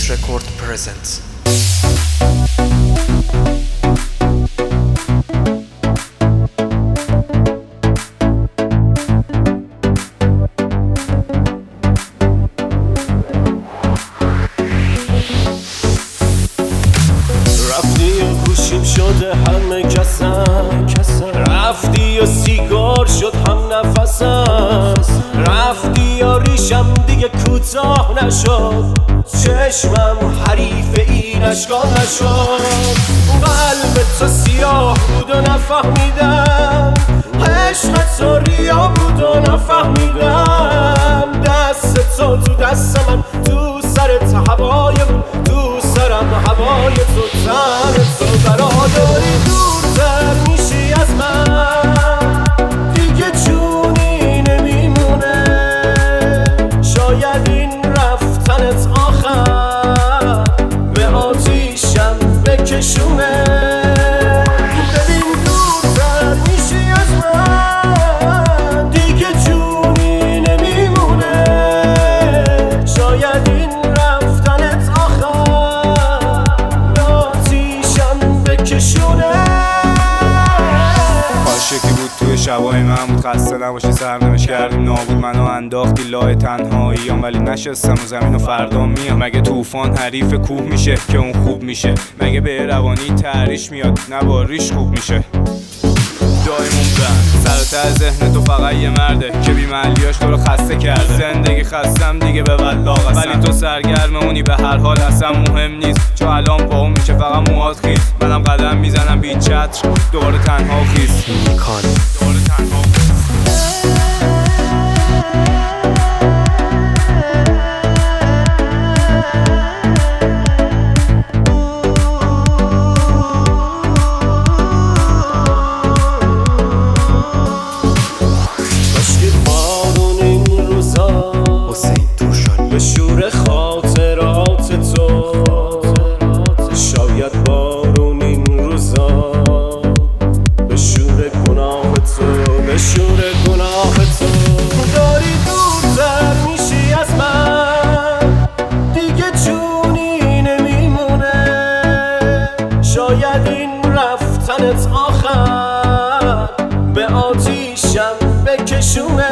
Peace Record presents. رفتی و گوشیم شده همه کسم رفتی یا سیگار شد هم نفسم رفتی یا ریشم دیگه کوتاه نشد چشمم حریف این اشکال نشد قلب تو سیاه بود و نفهمیدم عشق تو ریا بود و نفهمیدم دست تو دست من تو سرت هوای من تو سرم هوای تو تن تو برادری دورتر میشی از من دیگه جونی نمیمونه شاید این رفتنت آخر به آتیشم بکشونه ببین دورتر میشی از من دیگه جونی نمیمونه شاید این رفتنت آخر به آتیشم بکشونه عاشقی بود توی شبای من بود خسته نباشی سرنوشت کردیم نابود منو انداختی لای تنهاییام ولی نشستم و زمین و فردا میام مگه طوفان حریف کوه میشه که اون خوب میشه مگه به روانی تحریش میاد نباریش خوب میشه دایمون بند سر ته ذهن تو فقط یه مرده که بی‌محلیاش تو رو خسته کرده زندگی خستم دیگه به ولاغ ولی تو سرگرمونی به هر حال اصلا مهم نیست چون الان با اون میشه فقط موهات خیس منم قدم میزنم بی چتر دوباره تنها خیس دوباره تنها به شور خاطرات تو شاید بارون این روزا به شور گناه تو به شور گناه تو داری دورتر میشی از من دیگه جونی نمیمونه شاید این رفتنت آخر به آتیشم بکشونه